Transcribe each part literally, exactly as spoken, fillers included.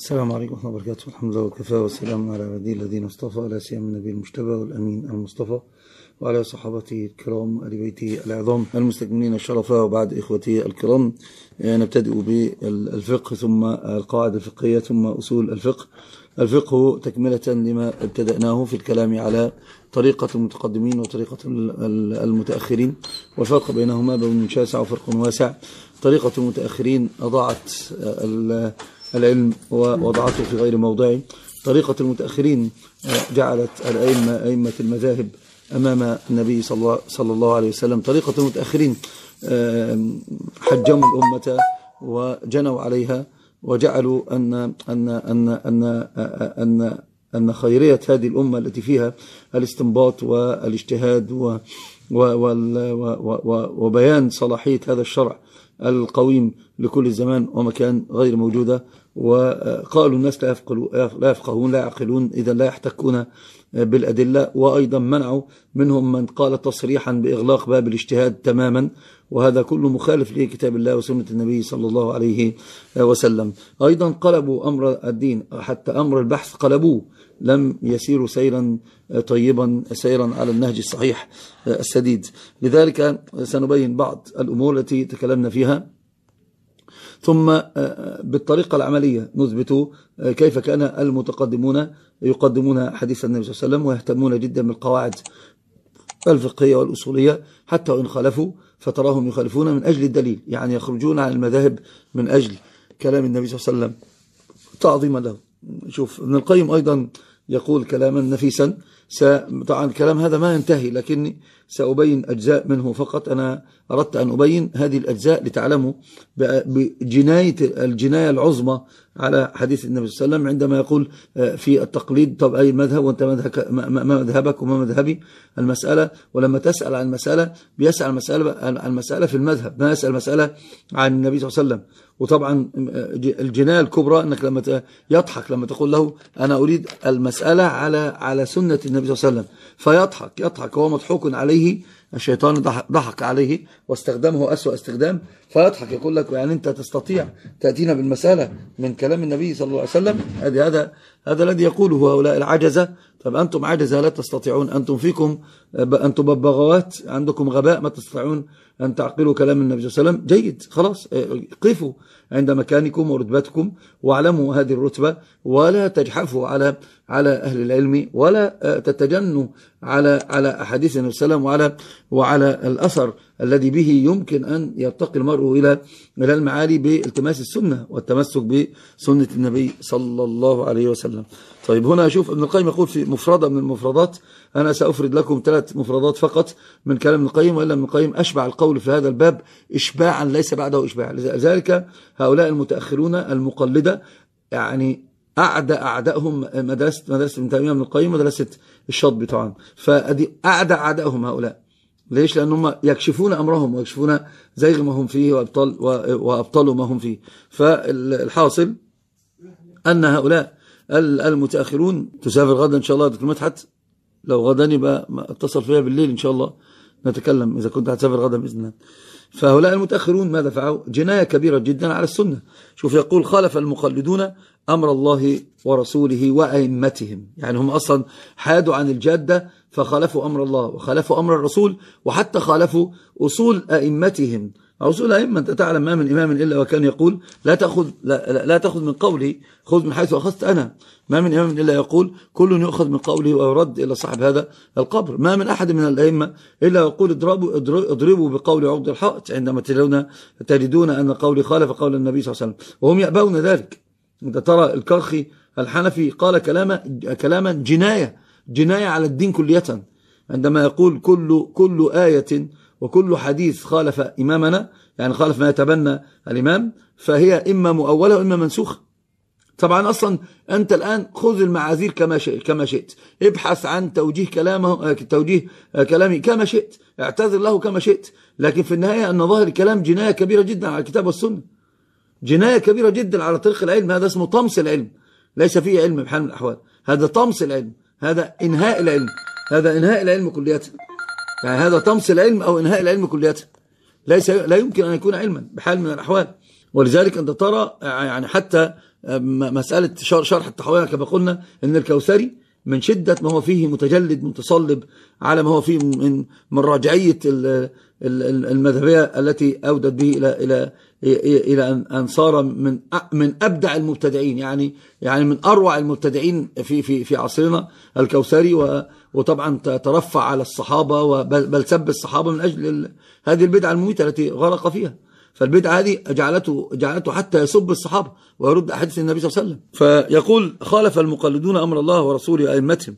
السلام عليكم ورحمة الله وبركاته. الحمد لله وكفى والسلام على عباده الذين اصطفى، لا سيما النبي المجتبى والأمين المصطفى وعلى صحابته الكرام وآل بيته العظام المستكملين الشرفاء. وبعد إخوتي الكرام، نبتدئ بالفقه ثم القواعد الفقهية ثم أصول الفقه. الفقه تكملة لما ابتدأناه في الكلام على طريقة المتقدمين وطريقة المتأخرين، والفرق بينهما بين شاسع وفرق واسع. طريقة المتأخرين أضاعت العلم ووضعته في غير موضعه. طريقة المتأخرين جعلت الأئمة أئمة المذاهب أمام النبي صلى الله عليه وسلم. طريقة المتأخرين حجموا الأمة وجنوا عليها، وجعلوا أن أن أن أن أن أن خيرية هذه الأمة التي فيها الاستنباط والاجتهاد وبيان صلاحية هذا الشرع القويم لكل زمان ومكان غير موجودة. وقالوا الناس لا لا يفقهون لا يعقلون، إذا لا يحتكون بالأدلة. وأيضا منعوا منهم من قال تصريحا بإغلاق باب الاجتهاد تماما، وهذا كله مخالف لكتاب الله وسنة النبي صلى الله عليه وسلم. أيضا قلبوا أمر الدين، حتى أمر البحث قلبوه، لم يسيروا سيرا طيبا سيرا على النهج الصحيح السديد. لذلك سنبين بعض الأمور التي تكلمنا فيها، ثم بالطريقة العملية نثبت كيف كان المتقدمون يقدمون حديث النبي صلى الله عليه وسلم ويهتمون جدا بالقواعد الفقهية والأصولية، حتى وإن خالفوا فتراهم يخالفون من أجل الدليل، يعني يخرجون عن المذاهب من أجل كلام النبي صلى الله عليه وسلم تعظيما له. شوف ابن القيم أيضا يقول كلاما نفيسا. طبعا الكلام هذا ما ينتهي، لكني سأبين أجزاء منه فقط. أنا أردت أن أبين هذه الأجزاء لتعلموا بجناية الجناية العظمى على حديث النبي صلى الله عليه وسلم عندما يقول في التقليد طب أي مذهب وأنت ما مذهبك وما مذهبي المسألة. ولما تسأل عن المسألة بيسأل المسألة عن المسألة في المذهب، ما يسأل المسألة عن النبي صلى الله عليه وسلم. وطبعا الجناية الكبرى أنك لما يضحك لما تقول له أنا أريد المسألة على على سنة النبي صلى الله عليه وسلم، فيضحك يضحك هو مضحوك عليه، الشيطان ضحك عليه واستخدمه أسوأ استخدام، فيضحك يقول لك يعني أنت تستطيع تأتينا بالمسألة من كلام النبي صلى الله عليه وسلم؟ هذا هذا هذا الذي يقوله هؤلاء العجزة. طب أنتم عجزة لا تستطيعون، أنتم فيكم أنتم ببغاوات، عندكم غباء، ما تستطيعون أن تعقلوا كلام النبي صلى الله عليه وسلم. جيد، خلاص قفوا عند مكانكم ورتبتكم واعلموا هذه الرتبة، ولا تجحفوا على على أهل العلم، ولا تتجنوا على على أحاديث النبي صلى الله عليه وسلم وعلى وعلى الأثر الذي به يمكن أن يرتقي المرء إلى إلى المعالي بالتماس السنة والتمسك بسنة النبي صلى الله عليه وسلم. طيب هنا أشوف ابن القيم يقول في مفردة من المفردات، أنا سأفرد لكم ثلاث مفردات فقط من كلام ابن القيم، وإلا ابن القيم أشبع القول في هذا الباب إشباعا ليس بعده إشباع. لذلك هؤلاء المتأخرون المقلدة يعني أعدى أعدائهم مدرسة مدرسة ابن تيمية ابن القيم مدرسة الشاطبي طبعا، فأدي أعدى أعدائهم هؤلاء. ليش؟ لأنهم يكشفون أمرهم ويكشفون زيغ ما هم فيه وأبطال وأبطلوا ما هم فيه. فالحاصل أن هؤلاء المتأخرون تسافر غدا إن شاء الله دكتور مدحت، لو غدا يبقى اتصل فيها بالليل إن شاء الله نتكلم إذا كنت هتسافر غدا بإذن الله. فهؤلاء المتأخرون ماذا فعلوا؟ جناية كبيرة جدا على السنة. شوف يقول خالف المقلدون أمر الله ورسوله وأئمتهم، يعني هم أصلا حادوا عن الجادة فخالفوا أمر الله وخالفوا أمر الرسول، وحتى خالفوا أصول أئمتهم. أصول أئمة أنت تعلم ما من إمام إلا وكان يقول لا تأخذ لا, لا تأخذ من قوله، خذ من حيث أخذت أنا. ما من إمام إلا يقول كل يؤخذ من قوله ويرد إلى صاحب هذا القبر. ما من أحد من الأئمة إلا يقول اضربوا اضربوا بقول عقد الحائط عندما تجدون تجدون أن قولي خالف قول النبي صلى الله عليه وسلم، وهم يأبون ذلك. أنت ترى الكرخي الحنفي قال كلاما كلاما جناية جناية على الدين كلية، عندما يقول كل كل آية وكل حديث خالف إمامنا، يعني خالف ما يتبنى الإمام، فهي إما مؤولة وإما منسوخة. طبعا أصلا أنت الآن خذ المعاذير كما شئت كما شئت، ابحث عن توجيه كلامه توجيه كلامي كما شئت، اعتذر له كما شئت، لكن في النهاية أن ظاهر الكلام جناية كبيرة جدا على الكتاب والسنة، جناية كبيرة جدا على طريق العلم. هذا اسمه طمس العلم، ليس فيه علم بحال من الأحوال، هذا طمس العلم، هذا إنهاء العلم، هذا إنهاء العلم كلية، يعني هذا طمس العلم أو إنهاء العلم كلية، ليس لا يمكن أن يكون علما بحال من الأحوال. ولذلك أنت ترى يعني حتى مسألة شرح الطحاوية كما قلنا إن الكوثري من شدة ما هو فيه متجلد متصلب على ما هو فيه من من راجعية المذهبية التي أودت به إلى إلى إلى أن صار من من أبدع المبتدعين، يعني يعني من أروع المبتدعين في في في عصرنا الكوثري. وطبعا ترفع على الصحابة بل سب الصحابة من أجل هذه البدعة المميتة التي غرق فيها. فالبدعة هذه جعلته جعلته حتى يسب الصحابة ويرد أحاديث النبي صلى الله عليه وسلم. فيقول خالف المقلدون أمر الله ورسوله أئمتهم.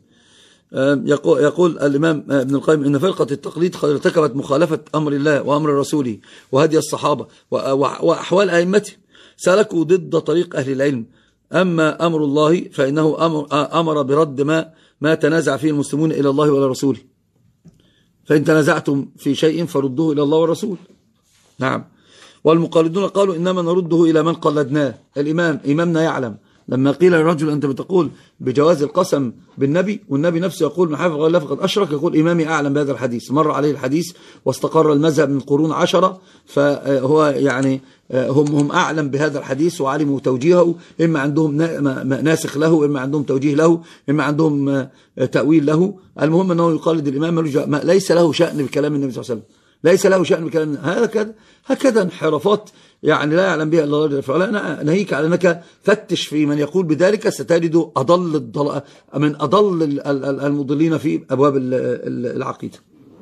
يقول الإمام ابن القيم إن فرقة التقليد قد ارتكبت مخالفة أمر الله وأمر رسوله وهدي الصحابة وأحوال أئمتهم، سلكوا ضد طريق أهل العلم. أما أمر الله فإنه أمر, أمر برد ما ما تنازع فيه المسلمون إلى الله وإلى رسوله، فإن تنازعتم في شيء فردوه إلى الله والرسول. نعم. والمقلدون قالوا إنما نرده إلى من قلدناه. الإمام إمامنا يعلم لما قيل للرجل أنت بتقول بجواز القسم بالنبي والنبي نفسه يقول من حفظ غير الله فقد أشرك، يقول إمامي أعلم بهذا الحديث، مر عليه الحديث واستقر المذهب من قرون عشرة، فهو يعني هم هم أعلم بهذا الحديث وعلموا توجيهه، إما عندهم ناسخ له، إما عندهم توجيه له، إما عندهم تأويل له. المهم أنه يقلد الإمام ليس له شأن بكلام النبي صلى الله عليه وسلم، ليس له شأن بكلام. هكذا هكذا انحرافات يعني لا يعلم بها الا الله. فلا نهيك على انك فتش في من يقول بذلك، ستجد اضل الضل من اضل المضلين في ابواب العقيده.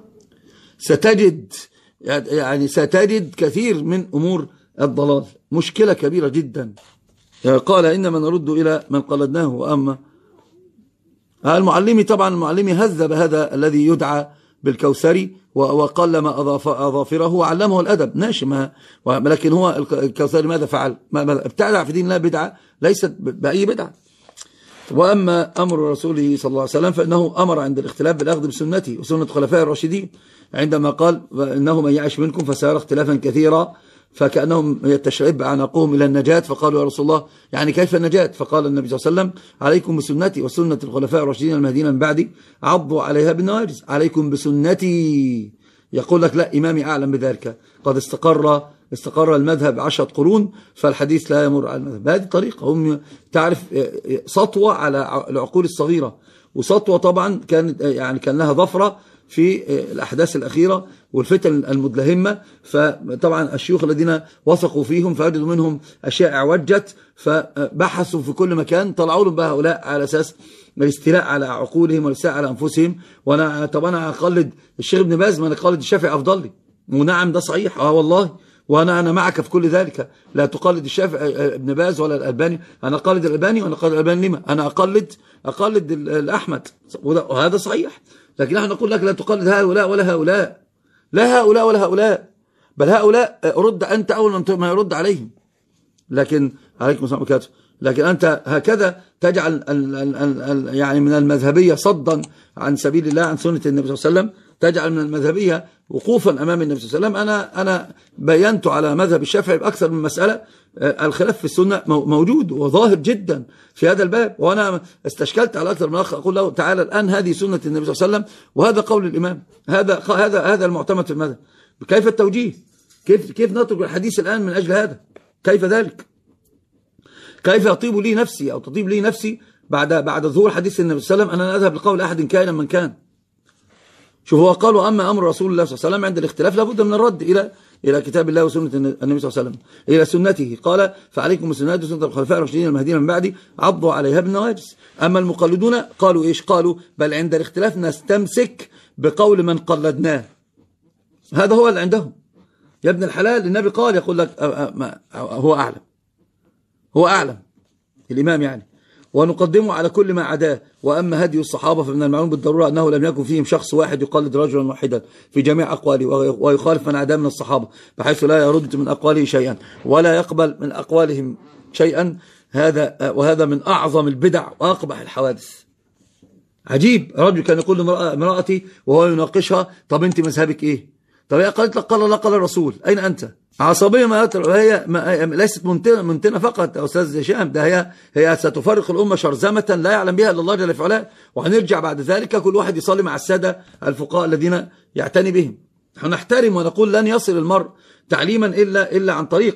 ستجد يعني ستجد كثير من امور الضلال، مشكله كبيره جدا. قال انما نرد الى من قلدناه. واما المعلمي طبعا المعلمي هذب هذا الذي يدعى بالكوثري وقلم أظافره وعلمه الأدب ناشمها، ولكن هو الكوثري ماذا فعل؟ ابتدع في دين الله بدعة ليست بأي بدعة. وأما أمر رسوله صلى الله عليه وسلم فإنه أمر عند الاختلاف بالأخذ بسنته وسنة خلفاء الراشدين، عندما قال إنه من يعش منكم فسيرى اختلافا كثيرا، فكأنهم يتشعب أعناقهم إلى النجاة، فقالوا يا رسول الله يعني كيف النجاة؟ فقال النبي صلى الله عليه وسلم عليكم بسنتي وسنة الخلفاء الراشدين المهديين من بعدي عضوا عليها بالنواجذ. عليكم بسنتي، يقول لك لا إمامي أعلم بذلك، قد استقر استقر المذهب عشرة قرون فالحديث لا يمر على المذهب. بهذه الطريقة هم تعرف سطوة على العقول الصغيرة، وسطوة طبعا كانت يعني كان لها ظفرة في الأحداث الأخيرة والفتن المدلهمة. فطبعا الشيوخ الذين وثقوا فيهم فوجدوا منهم أشياء اعوجت، فبحثوا في كل مكان طلعوا لهم بهؤلاء على أساس الاستيلاء على عقولهم والاستيلاء على أنفسهم. وأنا طبعا أنا أقلد الشيخ ابن باز ما أنا أقلد الشافعي أفضل لي، ونعم ده صحيح اه والله، وأنا أنا معك في كل ذلك. لا تقلد الشافعي ابن باز ولا الألباني، أنا أقلد الألباني وأنا أقلد الألباني لما أنا أقلد أقلد الأحمد، وهذا صحيح. لكن نحن نقول لك لا تقلد هؤلاء ولا هؤلاء، لا هؤلاء ولا هؤلاء، بل هؤلاء رد أنت أول ما يرد عليهم. لكن عليكم السلام عليكم. لكن أنت هكذا تجعل ال ال ال ال يعني من المذهبية صدا عن سبيل الله عن سنة النبي صلى الله عليه وسلم، تجعل من المذهبية وقوفا أمام النبي صلى الله عليه وسلم. أنا أنا بينت على مذهب الشافعي بأكثر من مسألة، الخلاف في السنة موجود وظاهر جدا في هذا الباب، وأنا استشكلت على أكثر من أخ أقول له تعالى الآن هذه سنة النبي صلى الله عليه وسلم وهذا قول الإمام، هذا هذا هذا المعتمد في المذهب، كيف التوجيه؟ كيف كيف نترك الحديث الآن من أجل هذا؟ كيف ذلك؟ كيف يطيب لي نفسي أو تطيب لي نفسي بعد بعد ظهور حديث النبي صلى الله عليه وسلم أن أنا أذهب لقول أحد كائنا من كان؟ شوف هو قال وأما أمر رسول الله صلى الله عليه وسلم عند الاختلاف لابد من الرد إلى إلى كتاب الله وسنة النبي صلى الله عليه وسلم، إلى سنته. قال فعليكم بسنتي وسنة الخلفاء الراشدين المهديين من بعدي عضوا عليها بالنواجذ. أما المقلدون قالوا إيش؟ قالوا بل عند الاختلاف نستمسك بقول من قلدناه. هذا هو اللي عندهم يا ابن الحلال. النبي قال يقول لك هو أعلم، هو أعلم الإمام يعني، ونقدمه على كل ما عداه. وأما هدي الصحابة فمن المعلوم بالضرورة أنه لم يكن فيهم شخص واحد يقلد رجلا واحدا في جميع أقواله، ويخالف من عداه من الصحابة بحيث لا يرد من أقواله شيئا ولا يقبل من أقوالهم شيئا. هذا وهذا من أعظم البدع وأقبح الحوادث. عجيب، رجل كان يقول لامرأتي وهو يناقشها طب أنت مذهبك إيه؟ طب هي قالت لك قال الله قال الرسول، أين أنت؟ عصبية ما هي ما ليست منتنة, منتنة فقط يا أستاذ هشام، ده هي هي ستفرق الأمة شرذمة لا يعلم بها إلا الله جل في علاه. وهنرجع بعد ذلك كل واحد يصلي مع السادة الفقهاء الذين يعتني بهم. نحن نحترم ونقول لن يصل المرء تعليما إلا إلا عن طريق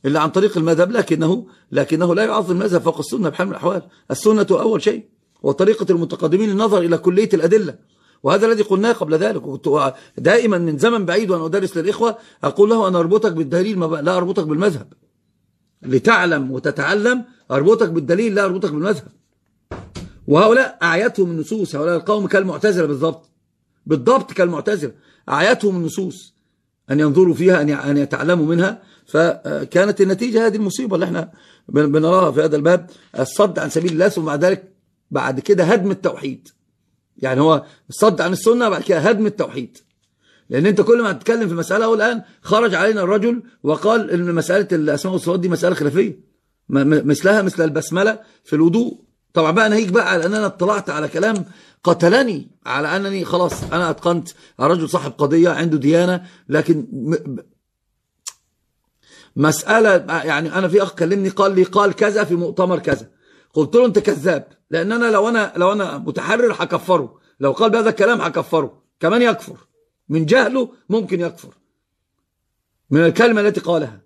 إلا عن طريق المذهب، لكنه لكنه لا يعظم المذهب فوق السنة بحال من الأحوال. السنة أول شيء، وطريقة المتقدمين النظر إلى كلية الأدلة، وهذا الذي قلناه قبل ذلك. وكنت دائما من زمن بعيد وأنا أدرس للإخوة أقول له أنا أربطك بالدليل لا أربطك بالمذهب، لتعلم وتتعلم أربطك بالدليل لا أربطك بالمذهب. وهؤلاء أعيتهم النصوص، هؤلاء القوم كالمعتزلة بالضبط، بالضبط كالمعتزلة، أعيتهم النصوص أن ينظروا فيها، أن يتعلموا منها. فكانت النتيجة هذه المصيبة اللي احنا بنراها في هذا الباب، الصد عن سبيل الله، ثم بعد ذلك بعد كده هدم التوحيد. يعني هو الصد عن السنة بعد كده هدم التوحيد. لأن أنت كل ما تتكلم في مسألة، والآن خرج علينا الرجل وقال إن مسألة الأسماء والصفات دي مسألة خلافية، مثلها مثل البسملة في الوضوء. طبعا بقى أنا هيك بقى على أن أنا اطلعت على كلام قتلني، على أنني خلاص أنا أتقنت، الرجل صاحب قضية عنده ديانة، لكن مسألة يعني أنا في أخ كلمني قال لي قال كذا في مؤتمر كذا، قلت له أنت كذاب، لأن أنا لو أنا لو أنا متحرر هكفره، لو قال بهذا الكلام هكفره، كمان يكفر من جهله، ممكن يكفر من الكلمة التي قالها.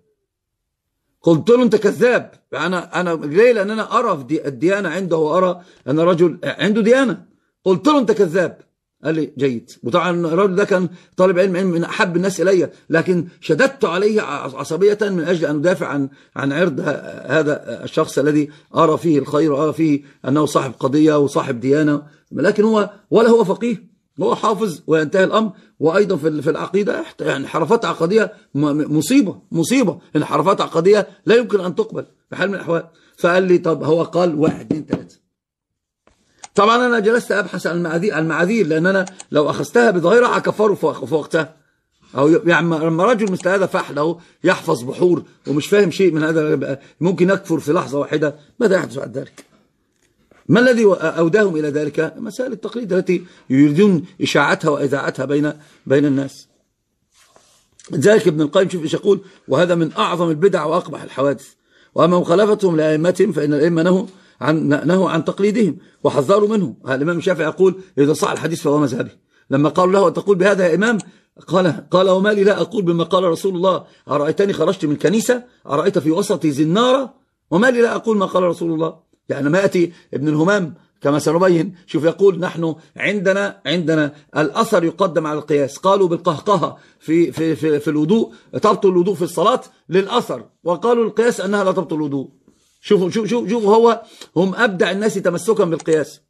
قلت له أنت كذاب. أنا أنا ليه؟ لأن أنا أرى في الديانة عنده، وأرى أن رجل عنده ديانة. قلت له أنت كذاب، قال لي جيد. وطبعا الرجل ده كان طالب علم من أحب الناس إلي، لكن شددت عليه عصبية من أجل أن أدافع عن عن عرض هذا الشخص الذي أرى فيه الخير، وأرى فيه أنه صاحب قضية وصاحب ديانة، لكن هو ولا هو فقيه، هو حافظ وينتهي الأمر. وأيضا في في العقيدة يعني انحرافات عقدية مصيبة مصيبة، انحرافات عقدية لا يمكن أن تقبل بحال من الأحوال. فقال لي طب هو قال واحد اثنين ثلاثة. طبعا أنا جلست أبحث عن المعاذير المعاذير لأن أنا لو أخذتها بظاهرها هكفره في وقتها. أو يعني لما رجل مثل هذا فحله يحفظ بحور ومش فاهم شيء من هذا، ممكن يكفر في لحظة واحدة. ماذا يحدث بعد ذلك؟ ما الذي أوداهم إلى ذلك؟ مسائل التقليد التي يريدون إشاعتها وإذاعتها بين بين الناس. ذلك ابن القيم شوف إيش يقول: وهذا من أعظم البدع وأقبح الحوادث. وأما مخالفتهم لأئمتهم فإن الأئمة نهوا عن نهوا عن تقليدهم وحذروا منه. الإمام الشافعي يقول: إذا صح الحديث فهو مذهبي. لما قالوا له: تقول بهذا يا إمام؟ قال قال وما لي لا أقول بما قال رسول الله؟ أرأيتني خرجت من كنيسة أرأيت في وسطي زنارة؟ وما لي لا أقول ما قال رسول الله؟ يعني ما يأتي ابن الهمام كما سنبين، شوف يقول: نحن عندنا عندنا الأثر يقدم على القياس. قالوا بالقهقهة في في في, في الوضوء تبطل الوضوء في الصلاة للأثر، وقالوا القياس أنها لا تبطل الوضوء. شوفوا شوفوا شوفوا شوف هو هم أبدع الناس تمسكا بالقياس.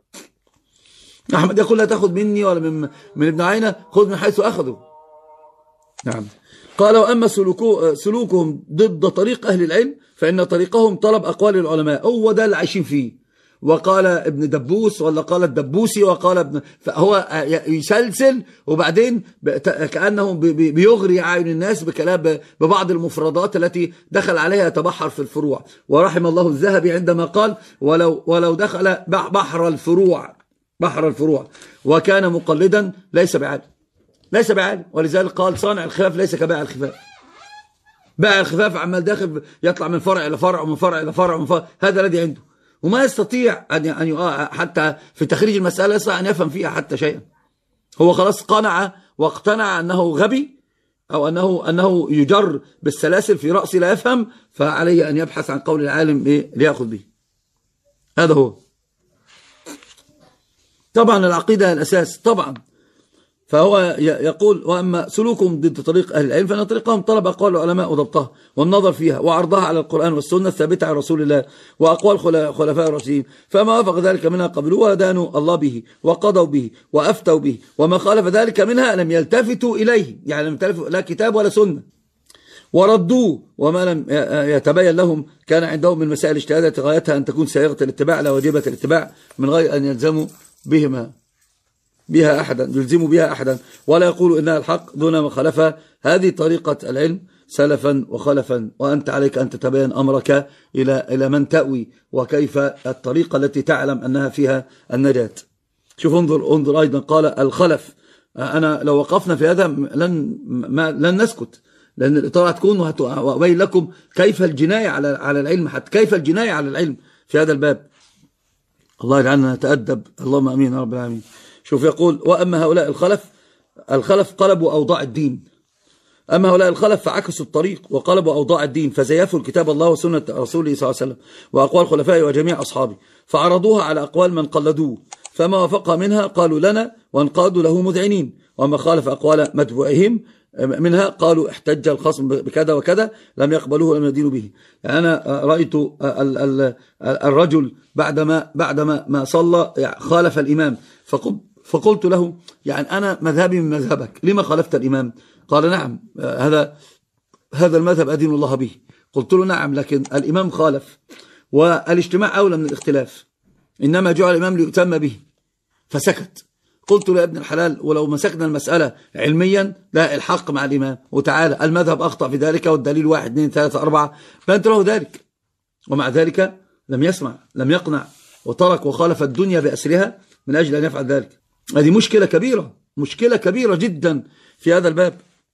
أحمد يقول: لا تأخذ مني ولا من من ابن عينة، خذ من حيث أخذوا. نعم. قال: وأما سلوكو سلوكهم ضد طريق أهل العلم فإن طريقهم طلب أقوال العلماء، هو ده اللي عايشين فيه. وقال ابن دبوس ولا قال الدبوسي وقال ابن، فهو يسلسل وبعدين كأنه بيغري أعين الناس بكلام ببعض المفردات التي دخل عليها يتبحر في الفروع. ورحم الله الذهبي عندما قال: ولو ولو دخل بحر الفروع بحر الفروع وكان مقلدا ليس بعالم، ليس بعالم. ولذلك قال: صانع الخلاف ليس كبائع الخفاف. بائع الخفاف عمال داخل يطلع من فرع إلى فرع ومن فرع إلى فرع ومن فرع، هذا الذي عنده، وما يستطيع أن أن حتى في تخريج المسألة يستطيع أن يفهم فيها حتى شيئا. هو خلاص قنع واقتنع أنه غبي، أو أنه أنه يجر بالسلاسل في رأسه لا يفهم، فعليه أن يبحث عن قول العالم ليأخذ به. هذا هو. طبعا العقيدة الأساس طبعا. فهو يقول: وأما سلوكهم ضد طريق أهل العلم فإن طريقهم طلب أقوال العلماء وضبطها والنظر فيها وعرضها على القرآن والسنة الثابتة عن رسول الله وأقوال خلفاء الراشدين، فما وافق ذلك منها قبلوا ودانوا الله به وقضوا به وأفتوا به، وما خالف ذلك منها لم يلتفتوا إليه، يعني لم يلتفتوا لا كتاب ولا سنة، وردوه. وما لم يتبين لهم كان عندهم من مسائل اجتهادات غايتها أن تكون سائغة الاتباع لا واجبة الاتباع، من غير أن يلزموا بهما بها أحدا يلزموا بها أحدا، ولا يقولوا إنها الحق دون ما خالفها. هذه طريقة العلم سلفا وخلفا، وأنت عليك أن تتبين أمرك إلى إلى من تأوي، وكيف الطريقة التي تعلم أنها فيها النجاة. شوف انظر انظر أيضا قال الخلف. أنا لو وقفنا في هذا لن ما لن نسكت، لأن الإطارة تكون وأبين لكم كيف الجناية على على العلم، حتى كيف الجناية على العلم في هذا الباب. الله يجعلنا نتأدب، اللهم أمين يا رب العالمين. شوف يقول: وأما هؤلاء الخلف الخلف قلبوا أوضاع الدين أما هؤلاء الخلف فعكسوا الطريق وقلبوا أوضاع الدين، فزيفوا الكتاب الله وسنة رسوله صلى الله عليه وسلم وأقوال خلفائه وجميع أصحابه، فعرضوها على أقوال من قلدوه، فما وافقها منها قالوا لنا وانقادوا له مذعنين، وما خالف أقوال متبوعهم منها قالوا احتج الخصم بكذا وكذا لم يقبلوه ولم يدينوا به. يعني أنا رأيت الرجل بعدما بعدما ما صلى خالف الإمام، فقلت له يعني أنا مذهبي من مذهبك، لما خالفت الإمام؟ قال نعم هذا هذا المذهب أدين الله به. قلت له نعم، لكن الإمام خالف والاجتماع أولى من الاختلاف، إنما جعل الإمام ليؤتم به، فسكت. قلت له يا ابن الحلال ولو مسكنا المسألة علميا لا الحق مع الإمام، وتعالى المذهب أخطأ في ذلك والدليل واحد اثنين ثلاثة أربعة، فأنت له ذلك. ومع ذلك لم يسمع، لم يقنع، وترك وخالف الدنيا بأسرها من أجل أن يفعل ذلك. هذه مشكلة كبيرة، مشكلة كبيرة جدا في هذا الباب.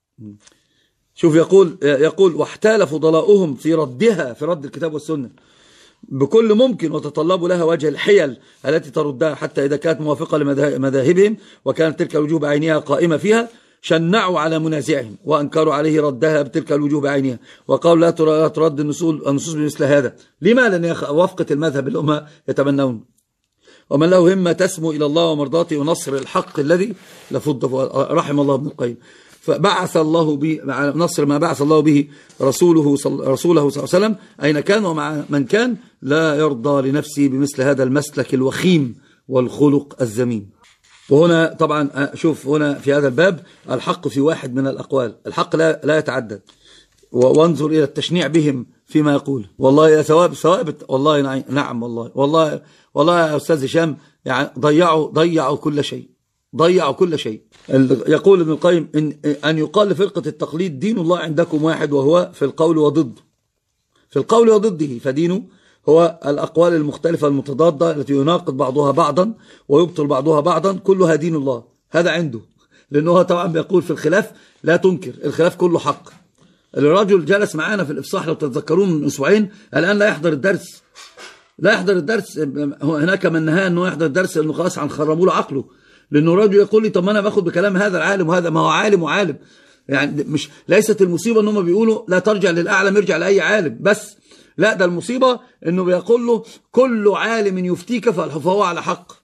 شوف يقول يقول واحتال فضلاؤهم في ردها، في رد الكتاب والسنة بكل ممكن، وتطلبوا لها وجه الحيل التي تردها، حتى إذا كانت موافقة لمذاهبهم وكانت تلك الوجوه بعينها قائمة فيها شنعوا على منازعهم وأنكروا عليه ردها بتلك الوجوه بعينها، وقالوا لا ترد النصوص بمثل هذا. لما؟ لأن وفقة المذهب اللي هم يتمنون. ومن له همة تسمو إلى الله ومرضاته ونصر الحق الذي لفض رحم الله ابن القيم. فبعث الله به نصر ما بعث الله به رسوله رسوله صلى الله عليه وسلم أين كان ومع من كان، لا يرضى لنفسه بمثل هذا المسلك الوخيم والخلق الذميم. وهنا طبعا شوف هنا في هذا الباب الحق في واحد من الأقوال، الحق لا لا يتعدد. وانظر إلى التشنيع بهم فيما يقول. والله يا ثواب ثوابت، والله نعم، والله والله والله يا أستاذ هشام يعني ضيعوا ضيعوا كل شيء، ضيعوا كل شيء. يقول ابن القيم إن, أن يقال لفرقة التقليد دين الله عندكم واحد، وهو في القول وضد في القول وضده، فدينه هو الأقوال المختلفة المتضادة التي يناقض بعضها بعضا ويبطل بعضها بعضا، كلها دين الله. هذا عنده، لأنه طبعا بيقول في الخلاف لا تنكر، الخلاف كله حق. الرجل جلس معانا في الإفصاح لو تتذكرون من أسبوعين، الآن لا يحضر الدرس، لا يحضر الدرس. هناك من نهى أنه يحضر الدرس لأنه خلاص هنخربوا له عقله، لأنه الرجل يقول لي طب ما أنا باخد بكلام هذا العالم وهذا، ما هو عالم وعالم. يعني مش ليست المصيبة أنهم بيقولوا لا ترجع للأعلم ارجع لأي عالم بس، لا، ده المصيبة أنه بيقول له كل عالم يفتيك فهو على حق،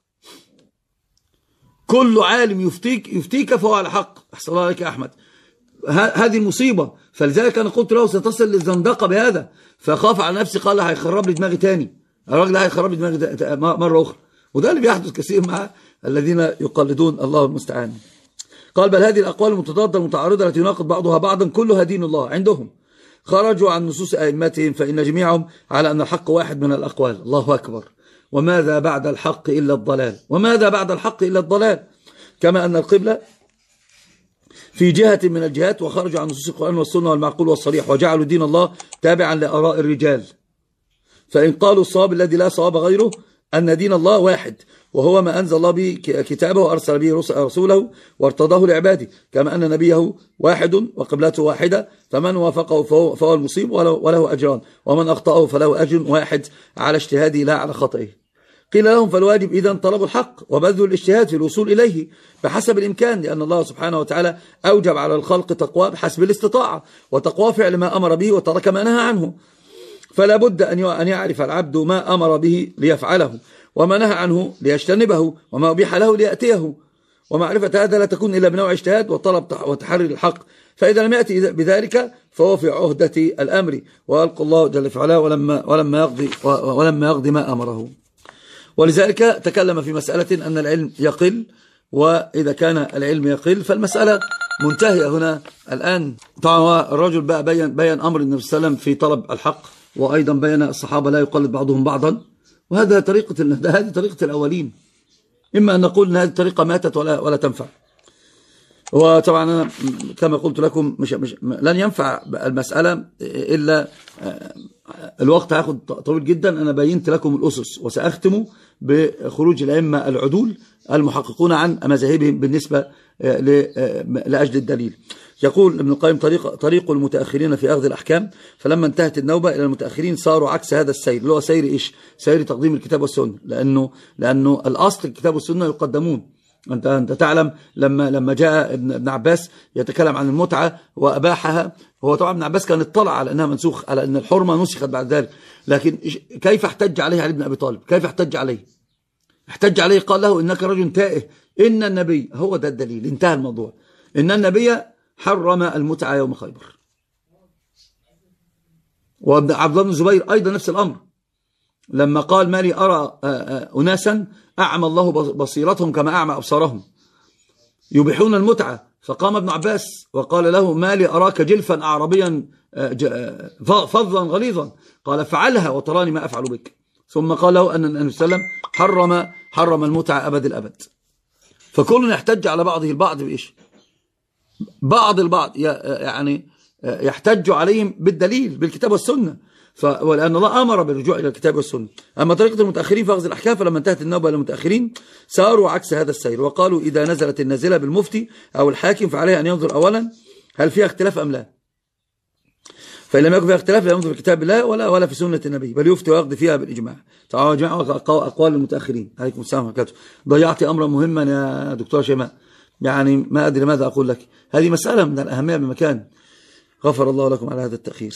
كل عالم يفتيك يفتيك فهو على حق. أحسن الله عليك يا أحمد، هذه المصيبة. فلذلك أنا قلت له ستصل للزندقة بهذا، فخاف على نفسي، قال هيخرب لي دماغي تاني، الراجل هيخرب لي دماغي مرة أخرى. وده اللي بيحدث كثير مع الذين يقلدون، الله المستعان. قال بل هذه الأقوال المتضادة المتعارضة التي يناقض بعضها بعضا كلها دين الله عندهم، خرجوا عن نصوص أئمتهم، فإن جميعهم على أن الحق واحد من الأقوال. الله أكبر. وماذا بعد الحق إلا الضلال، وماذا بعد الحق إلا الضلال. كما أن القبلة في جهة من الجهات، وخرجوا عن نصوص القرآن والسنة والمعقول والصريح، وجعلوا دين الله تابعا لآراء الرجال. فإن قالوا الصواب الذي لا صواب غيره أن دين الله واحد، وهو ما أنزل الله به كتابه وأرسل به رسوله وارتضاه لعباده، كما أن نبيه واحد وقبلته واحدة، فمن وافقه فهو, فهو المصيب وله أجران، ومن أخطأه فله أجر واحد على اجتهاده لا على خطئه. قيل لهم فالواجب إذن طلب الحق وبذل الاجتهاد في الوصول إليه بحسب الإمكان، لأن الله سبحانه وتعالى أوجب على الخلق تقوى بحسب الاستطاعة، وتقوى فعل ما أمر به وترك ما نهى عنه. فلا بد أن يعرف العبد ما أمر به ليفعله، وما نهى عنه ليجتنبه، وما أبيح له ليأتيه. ومعرفة هذا لا تكون إلا بنوع اجتهاد وطلب وتحري الحق، فإذا لم يأتي بذلك فهو في عهدة الأمر، وألقى الله جل في علاه ولما, ولما, يقضي ولما يقضي ما أمره. ولذلك تكلم في مسألة أن العلم يقل، وإذا كان العلم يقل فالمسألة منتهية هنا الآن. طبعا الرجل بقى بيّن, بيّن أمر النبي صلى الله عليه وسلم في طلب الحق، وأيضا بيّن الصحابة لا يقلد بعضهم بعضا، وهذا طريقة هذه طريقة الأولين. إما أن نقول أن هذه الطريقة ماتت ولا ولا تنفع. وطبعا أنا كما قلت لكم مش مش لن ينفع المسألة إلا الوقت هياخد طويل جدا. أنا بينت لكم الأسس، وسأختم بخروج الأئمة العدول المحققون عن مذاهبهم بالنسبة لأجل الدليل. يقول ابن القيم طريق, طريق المتأخرين في أخذ الأحكام، فلما انتهت النوبة إلى المتأخرين صاروا عكس هذا السير، اللي هو سير إيش؟ سير تقديم الكتاب والسنة، لأنه, لأنه الأصل الكتاب والسنة يقدمون، أنت أنت تعلم لما لما جاء ابن عباس يتكلم عن المتعة وأباحها، هو طبعا ابن عباس كان اطلع على أنها منسوخ، على أن الحرمة نسخت بعد ذلك، لكن كيف احتج عليه علي بن أبي طالب؟ كيف احتج عليه؟ احتج عليه قال له إنك رجل تائه، إن النبي، هو ده الدليل، انتهى الموضوع، إن النبي حرم المتعة يوم خيبر. وابن عبد الله بن الزبير أيضا نفس الأمر، لما قال ما لي أرى أناسا أعمى الله بصيرتهم كما أعمى أبصارهم يبيحون المتعة، فقام ابن عباس وقال له ما لي أراك جلفا أعربيا فظا غليظا، قال فعلها وتراني ما أفعل بك. ثم قال له أن النبي صلى الله عليه وسلم حرم حرم المتعة أبد الأبد. فكل يحتج على بعضه البعض بإيش؟ بعض البعض يعني يحتج عليهم بالدليل بالكتاب والسنة، ولأن الله أمر بالرجوع إلى الكتاب والسنة. أما طريقة المتأخرين في أخذ الأحكام، فلما انتهت النوبة للمتأخرين ساروا عكس هذا السير، وقالوا إذا نزلت النازلة بالمفتي أو الحاكم فعليه أن ينظر أولا هل فيها اختلاف أم لا، فإن لم يكن فيها اختلاف لا ينظر في كتاب الله ولا ولا في سنة النبي، بل يفتي ويقضي فيها بالإجماع. تعالوا يا جماعة أقوال المتأخرين. عليكم السلام ورحمة الله. ضيعت أمرا مهما يا دكتور شيماء، يعني ما أدري ماذا أقول لك، هذه مسألة من الأهمية بمكان. غفر الله لكم على هذا التأخير.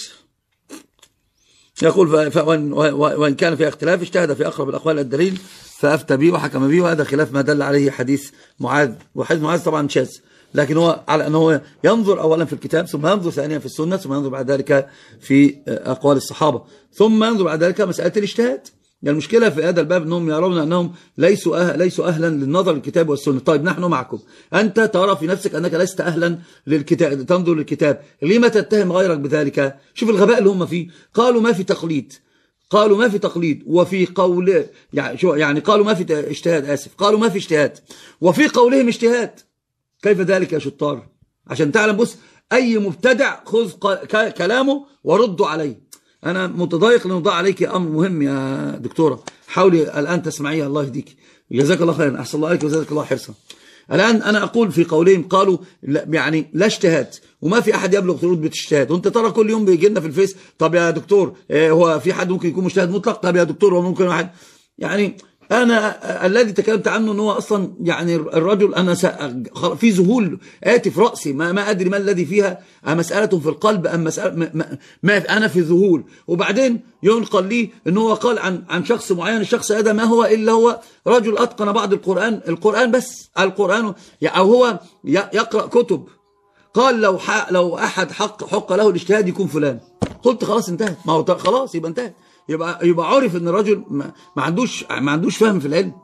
يقول وإن كان في اختلاف اجتهد في أقرب الأقوال الدليل فأفتى به وحكم به، وهذا خلاف ما دل عليه حديث معاذ، وحديث معاذ طبعا شاذ، لكن هو على أنه ينظر أولا في الكتاب، ثم ينظر ثانيا في السنة، ثم ينظر بعد ذلك في أقوال الصحابة، ثم ينظر بعد ذلك مسألة الاجتهاد. يعني المشكلة في هذا الباب أنهم يرون أنهم ليسوا أه... ليسوا أهلا للنظر للكتاب والسنة. طيب نحن معكم، أنت ترى في نفسك أنك لست أهلا للكتاب، تنظر للكتاب، لما تتهم غيرك بذلك؟ شوف الغباء اللي هم فيه. قالوا ما في تقليد، قالوا ما في تقليد، وفي قول يعني شو يعني قالوا ما في اجتهاد، آسف، قالوا ما في اجتهاد، وفي قولهم اجتهاد. كيف ذلك يا شطار؟ عشان تعلم، بص، أي مبتدع خذ كلامه وردوا عليه. أنا متضايق لأنه ضاع عليك أمر مهم يا دكتورة، حاولي الآن تسمعيها، الله يهديك، جزاك الله خيرا، أحسن الله عليك وجزاك الله حرصا. الآن أنا أقول في قولهم قالوا لا، يعني لا اجتهاد، وما في أحد يبلغ رتبة اجتهاد، وأنت ترى كل يوم بيجي لنا في الفيس طب يا دكتور هو في حد ممكن يكون مجتهد مطلق؟ طب يا دكتور هو ممكن واحد، يعني أنا الذي تكلمت عنه أنه أصلا يعني الرجل أنا في ذهول آتي في رأسي، ما, ما أدري ما الذي فيها، مسألة في القلب أم مسألة ما, ما, ما أنا في ذهول. وبعدين ينقل لي أنه هو قال عن عن شخص معين، الشخص هذا ما هو إلا هو رجل أتقن بعض القرآن القرآن بس القرآن، أو هو يقرأ كتب، قال لو لو أحد حق حق له الاجتهاد يكون فلان. قلت خلاص انتهت، ما هو خلاص يبقى انتهت، يبقى يبقى عرف ان الرجل ما, ما عندوش ما عندوش فهم في العلم.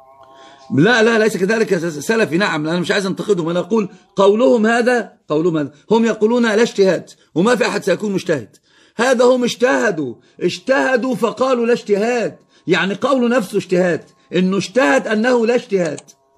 لا لا ليس كذلك سلفي، نعم، انا مش عايز انتقدهم، انا اقول قولهم هذا قولهم هذا هم يقولون لا اجتهاد وما في احد سيكون مجتهد. هذا هم اجتهدوا اجتهدوا فقالوا لا اجتهاد، يعني قول نفسه اجتهاد، انه اجتهد انه لا اجتهاد.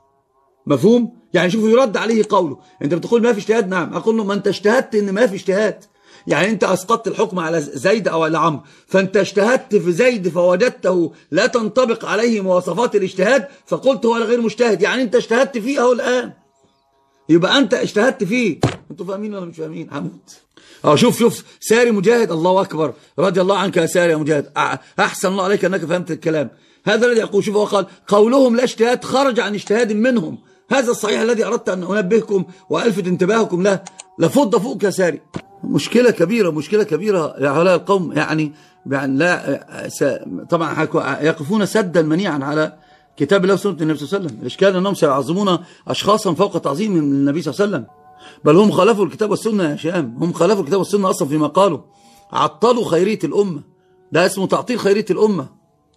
مفهوم؟ يعني شوفوا يرد عليه قوله، انت بتقول ما في اجتهاد، نعم، اقول له ما انت اجتهدت ان ما في اجتهاد، يعني انت اسقطت الحكم على زيد او على عمرو، فانت اجتهدت في زيد فوجدته لا تنطبق عليه مواصفات الاجتهاد فقلت هو غير مجتهد، يعني انت اجتهدت فيه اهو الان، يبقى انت اجتهدت فيه. انتوا فاهمين ولا مش فاهمين؟ هموت. اه شوف شوف ساري مجاهد، الله اكبر، رضي الله عنك يا ساري يا مجاهد، احسن الله عليك انك فهمت الكلام. هذا الذي يقول، شوف هو قال قولهم لا اجتهاد خرج عن اجتهاد منهم، هذا الصحيح الذي اردت ان انبهكم والفت انتباهكم له. لفض فوق يا ساري. مشكلة كبيرة، مشكلة كبيرة يا هؤلاء القوم، يعني يعني لا طبعا يقفون سدا منيعا على كتاب الله وسنة النبي صلى الله عليه وسلم. الإشكال أنهم سيعظمون أشخاصا فوق تعظيم من النبي صلى الله عليه وسلم، بل هم خالفوا الكتاب والسنة يا شام، هم خالفوا الكتاب والسنة أصلا فيما قالوا، عطلوا خيرية الأمة، ده اسمه تعطيل خيرية الأمة.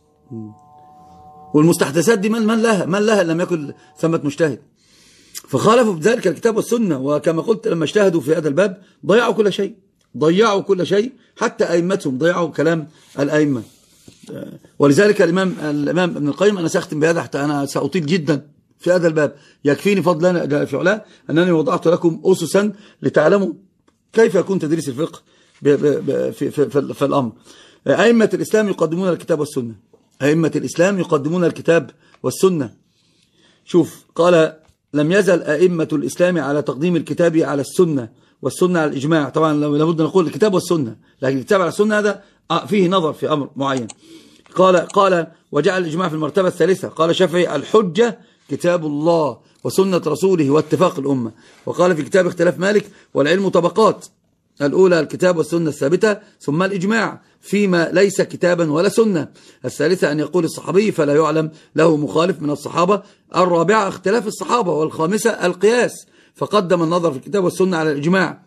والمستحدثات دي من من لها من لها لم يكن ثمة مجتهد، فخالفوا بذلك الكتاب والسنة. وكما قلت لما اجتهدوا في هذا الباب ضيعوا كل شيء، ضيعوا كل شيء، حتى أئمتهم ضيعوا كلام الأئمة. ولذلك الإمام الإمام ابن القيم، أنا سأختم بهذا حتى أنا سأطيل جدا في هذا الباب، يكفيني فضلا في علاه أنني وضعت لكم أسسا لتعلموا كيف يكون تدريس الفقه في, في, في, في الأمر. أئمة الإسلام يقدمون الكتاب والسنة، أئمة الإسلام يقدمون الكتاب والسنة. شوف قال لم يزل أئمة الإسلام على تقديم الكتاب على السنة والسنة على الإجماع. طبعا لابد نقول الكتاب والسنة، لكن الكتاب على السنة هذا فيه نظر في أمر معين. قال قال وجعل الإجماع في المرتبة الثالثة. قال شافعي الحجة كتاب الله وسنة رسوله واتفاق الأمة. وقال في كتاب اختلاف مالك: والعلم طبقات، الأولى الكتاب والسنة الثابتة، ثم الإجماع فيما ليس كتابا ولا سنة، الثالثة أن يقول الصحابي فلا يعلم له مخالف من الصحابة، الرابعة اختلاف الصحابة، والخامسة القياس، فقدم النظر في الكتاب والسنة على الإجماع،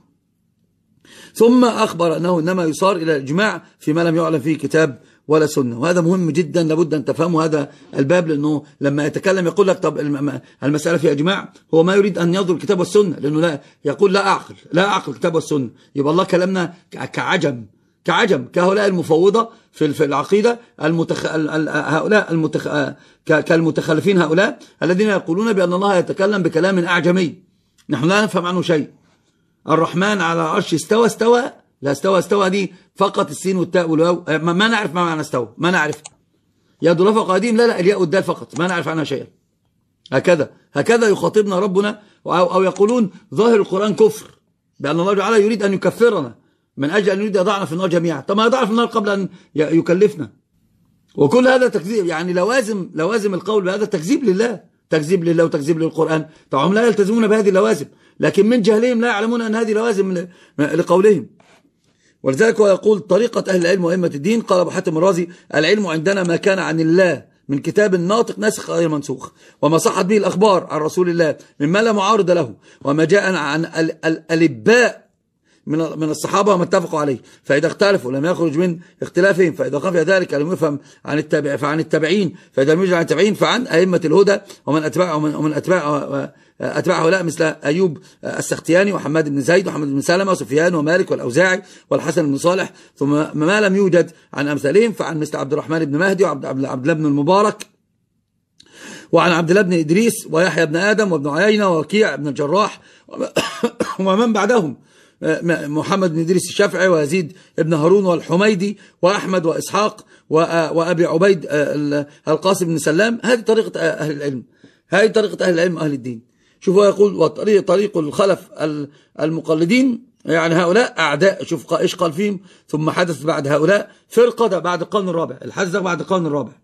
ثم أخبر أنه إنما يصار إلى الإجماع فيما لم يعلم فيه كتاب ولا سنة. وهذا مهم جدا، لابد أن تفهموا هذا الباب، لأنه لما يتكلم يقول لك طب المسألة فيها إجماع، هو ما يريد أن ينظر الكتاب والسنة، لأنه لا يقول لا أعقل لا أعقل الكتاب والسنة. يبقى الله كلامنا كعجم كعجم كهؤلاء المفوضة في العقيدة، المتخ... هؤلاء المتخ... كالمتخلفين هؤلاء الذين يقولون بأن الله يتكلم بكلام أعجمي نحن لا نفهم عنه شيء. الرحمن على العرش استوى استوى لا استوى استوى دي فقط السين والتاء والواو، ما نعرف ما معنى استوى، ما نعرف. يد الله فوق أيديهم، لا لا الياء والدال فقط، ما نعرف عنها شيئا. هكذا هكذا يخاطبنا ربنا، أو, أو يقولون ظاهر القرآن كفر، بأن الله تعالى يريد أن يكفرنا من أجل أن يريد يضعنا في النار جميعا. طب ما يضعنا في النار قبل أن يكلفنا، وكل هذا تكذيب، يعني لوازم لوازم القول بهذا تكذيب لله، تكذيب لله وتكذيب للقرآن. طبعا لا يلتزمون بهذه اللوازم، لكن من جهلهم لا يعلمون أن هذه لوازم لقولهم. ولذلك هو يقول طريقة أهل العلم وأئمة الدين. قال أبو حاتم الرازي: العلم عندنا ما كان عن الله من كتاب ناطق ناسخ غير منسوخ، وما صحت به الأخبار عن رسول الله مما لا معارض له، وما جاء عن الألباء من من الصحابة وما اتفقوا عليه، فإذا اختلفوا لم يخرج من اختلافهم، فإذا خفي ذلك لم يفهم عن التابع فعن التابعين، فإذا لم يوجد عن التابعين فعن أئمة الهدى ومن أتبعه ومن, ومن أتبعه أتبعه هؤلاء مثل أيوب السختياني وحماد بن زيد وحماد بن سلمة وسفيان ومالك والأوزاعي والحسن بن صالح، ثم ما لم يوجد عن أمثالهم فعن مثل عبد الرحمن بن مهدي وعبد عبد الله بن المبارك، وعن عبد الله بن إدريس ويحيى بن آدم وابن عيينة ووكيع بن الجراح ومن بعدهم، محمد بن إدريس الشافعي ويزيد بن هارون والحميدي وأحمد وإسحاق وأبي عبيد القاسم بن سلام. هذه طريقة أهل العلم، هذه طريقة أهل العلم أهل الدين. شوفوا يقول وطريق طريق الخلف المقلدين، يعني هؤلاء أعداء. شوف إيش قال فيهم: ثم حدث بعد هؤلاء فرقة، بعد القرن الرابع، الحدث بعد القرن الرابع،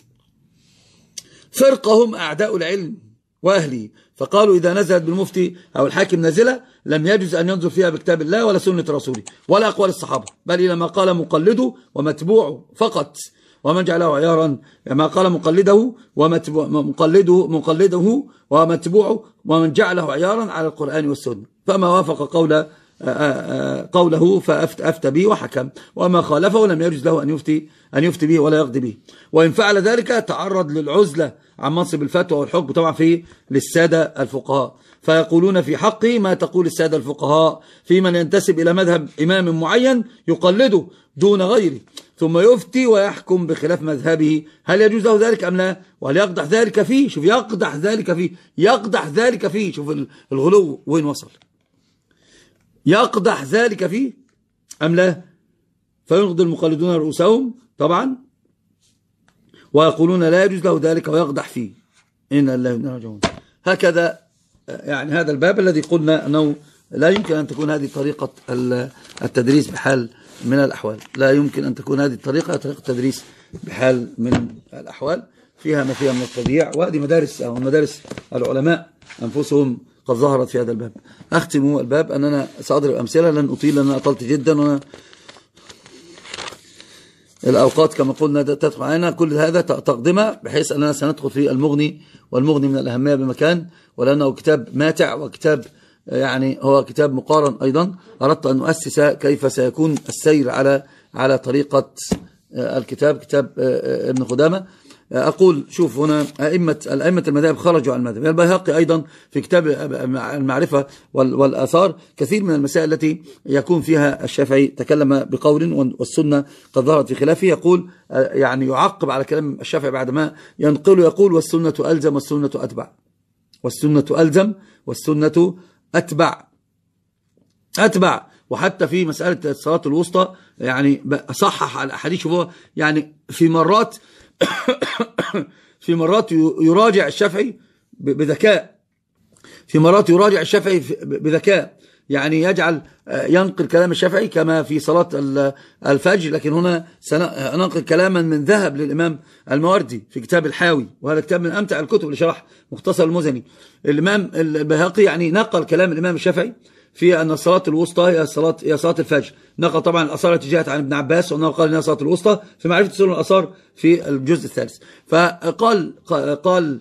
فرقة هم أعداء العلم وأهله، فقالوا إذا نزلت بالمفتي أو الحاكم نازلة لم يجوز أن ينظر فيها بكتاب الله ولا سنة رسوله ولا أقوال الصحابة، بل إلى ما قال مقلده ومتبوعه فقط، ومن جعله عيارا ما قال مقلده ومقلده مقلده ومتبوعه، ومن جعله عيارا على القرآن والسنة، فما وافق قول قوله فأفتى به وحكم، وما خالفه لم يجوز له أن يفتي أن يفتي به ولا يقضي به، وإن فعل ذلك تعرض للعزلة عن منصب الفتوى والحكم طبعا في للسادة الفقهاء، فيقولون في حقه ما تقول السادة الفقهاء في من ينتسب إلى مذهب إمام معين يقلده دون غيره، ثم يفتي ويحكم بخلاف مذهبه، هل يجوز له ذلك أم لا؟ وهل يقدح ذلك فيه؟ شوف يقدح ذلك فيه يقدح ذلك فيه شوف الغلو وين وصل، يقدح ذلك فيه أم لا؟ فينقض المقلدون رؤوسهم طبعا ويقولون لا يجوز له ذلك ويقدح فيه. إن الله وإنا إليه راجعون. هكذا يعني هذا الباب الذي قلنا أنه لا يمكن أن تكون هذه طريقة التدريس بحال من الأحوال، لا يمكن أن تكون هذه الطريقة طريقة التدريس بحال من الأحوال، فيها ما فيها من التضييع، وهذه مدارس أو مدارس العلماء أنفسهم قد ظهرت في هذا الباب. أختم الباب أننا سأضرب أمثلة، لن أطيل لأن أطلت جدا، وأنا الأوقات كما قلنا تدخل علينا، كل هذا تقدمة بحيث أننا سندخل في المغني، والمغني من الأهمية بمكان، ولأنه كتاب ماتع وكتاب يعني هو كتاب مقارن أيضا. أردت أن أؤسس كيف سيكون السير على على طريقة الكتاب، كتاب ابن خدامة. أقول شوف هنا أئمة الأئمة المذاهب خرجوا عن المذهب، البيهقي أيضا في كتاب المعرفة والآثار كثير من المسائل التي يكون فيها الشافعي تكلم بقول والسنة قد ظهرت في خلافه، يقول يعني يعقب على كلام الشافعي بعد ما ينقل، يقول والسنة ألزم والسنة أتبع، والسنة ألزم والسنة أتبع أتبع وحتى في مسألة الصلاة الوسطى يعني صحح على الأحاديث. شوفوا يعني في مرات في مرات يراجع الشافعي بذكاء، في مرات يراجع الشافعي بذكاء، يعني يجعل ينقل كلام الشافعي كما في صلاة الفجر، لكن هنا سننقل كلاما من ذهب للإمام الماوردي في كتاب الحاوي، وهذا كتاب من أمتع الكتب اللي شرح مختصر المزني. الإمام البيهقي يعني نقل كلام الإمام الشافعي في أن الصلاة الوسطى هي صلاة هي صلاة الفجر، نقل طبعا الآثار التي جاءت عن ابن عباس وأنه قال إنها صلاة الوسطى في معرفة سنن الآثار في الجزء الثالث. فقال قال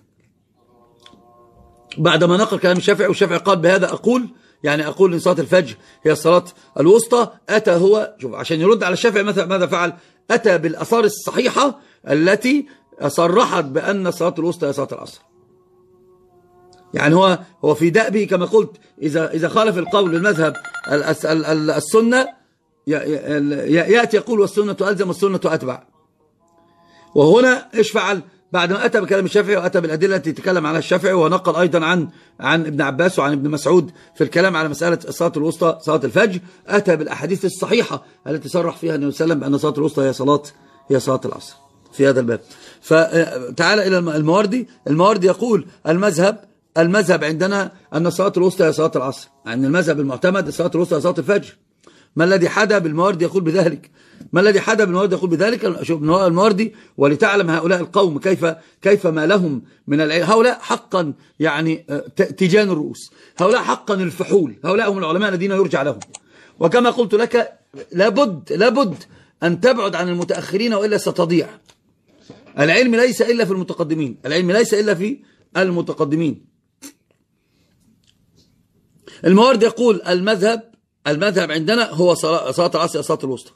بعدما نقل كلام الشافعي، والشافعي قال بهذا أقول، يعني أقول إن صلاة الفجر هي الصلاة الوسطى، أتى هو شوف عشان يرد على الشافعي ماذا فعل؟ أتى بالآثار الصحيحة التي صرحت بأن صلاة الوسطى هي صلاة العصر. يعني هو هو في دأبه كما قلت، إذا إذا خالف القول المذهب السنة يأتي يقول والسنة ألزم والسنة أتبع. وهنا إيش فعل؟ بعد ما أتى بكلام الشافعي وأتى بالأدلة التي تكلم على الشافعي، ونقل أيضا عن عن ابن عباس وعن ابن مسعود في الكلام على مسألة الصلاة الوسطى صلاة الفجر، أتى بالأحاديث الصحيحة التي صرح فيها النبي صلى الله عليه وسلم بأن الصلاة الوسطى هي صلاة هي صلاة العصر في هذا الباب. فتعال إلى الماوردي. الماوردي يقول المذهب المذهب عندنا أن الصلاة الوسطى هي صلاة العصر، يعني المذهب المعتمد الصلاة الوسطى هي صلاة الفجر. ما الذي حدا بالماوردي يقول بذلك؟ ما الذي حدا بالماوردي يقول بذلك؟ شوف الماوردي، ولتعلم هؤلاء القوم كيف كيف ما لهم من العلم. هؤلاء حقا يعني تيجان الرؤوس، هؤلاء حقا الفحول، هؤلاء هم العلماء الذين يرجع لهم. وكما قلت لك لابد لابد أن تبعد عن المتأخرين وإلا ستضيع. العلم ليس إلا في المتقدمين، العلم ليس إلا في المتقدمين. الماوردي يقول المذهب المذهب عندنا هو صلاة العصر صلاة الوسطى.